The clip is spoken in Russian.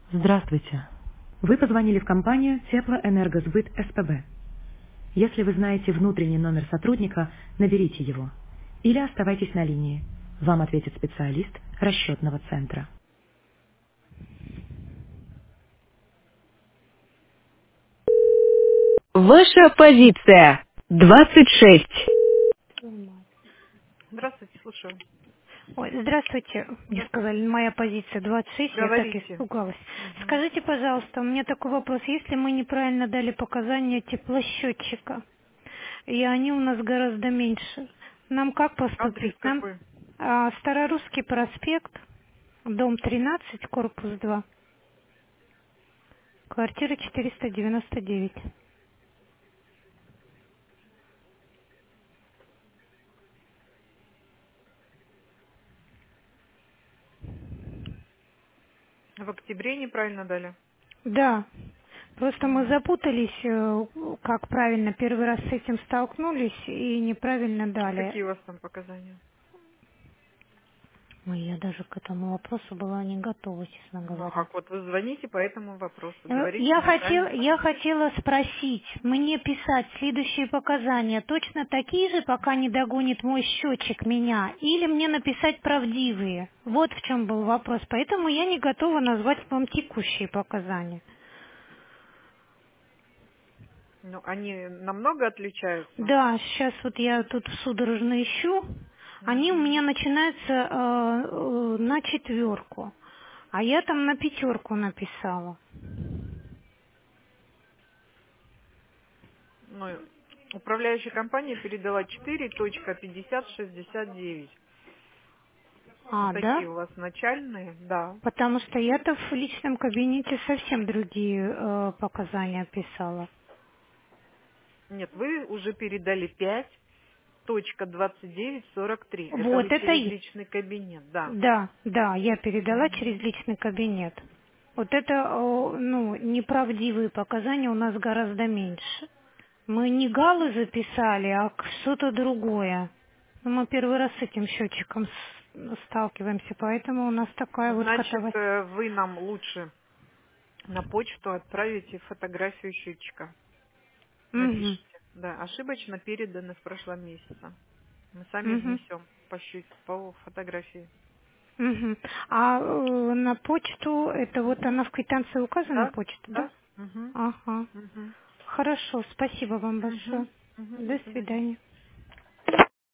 Здравствуйте. Вы позвонили в компанию Теплоэнергосбыт СПБ. Если вы знаете внутренний номер сотрудника, наберите его. Или оставайтесь на линии. Вам ответит специалист расчетного центра. Ваша позиция 26. Здравствуйте, слушаю. Ой, здравствуйте. Мне Здравствуйте. сказали, моя позиция 26, я так Говорите. испугалась. Мгм. Скажите, пожалуйста, у меня такой вопрос. Если мы неправильно дали показания теплосчетчика, и они у нас гораздо меньше, нам как Адрес поступить? Нам какой? Старорусский проспект, дом 13, корпус 2, квартира 499. В октябре неправильно дали? Да, просто мы Мгм. запутались, как правильно, первый раз с этим столкнулись и неправильно А дали. какие у вас там показания? Ой, я даже к этому вопросу была не готова, честно Ну, а говоря. как вот вы звоните по этому вопросу? Говорите Я хотела, неправильно я показания. хотела спросить, мне писать следующие показания точно такие же, пока не догонит мой счетчик меня, или мне написать правдивые? Вот в чем был вопрос. Поэтому я не готова назвать вам текущие показания. Ну, они намного отличаются? Да, сейчас вот я тут судорожно ищу. Они у Мгм. меня начинаются на 4, а я там на 5 написала. Ну, управляющая компания передала 4.5069. Вот Да? такие у вас начальные, да. Потому что я-то в личном кабинете совсем другие показания писала. Нет, вы уже передали 5.2943. Это Вот вы это через личный кабинет, да. да, да, я передала через Мгм. личный кабинет. Вот это, ну, неправдивые показания у нас гораздо меньше. Мы не галы записали, а что-то другое. Ну, мы первый раз с этим счетчиком сталкиваемся, поэтому у нас такая вот Значит, катавасия. вы нам лучше на почту отправите фотографию счетчика. Угу, Напишите. Да, ошибочно переданы в прошлом месяце. Мы сами угу. внесем по фотографии. Мгм. А на почту, это вот она в квитанции указана, Да? почта, да? Да? Угу. Ага. Угу. Хорошо, спасибо вам Угу. большое. Угу. До До свидания. свидания.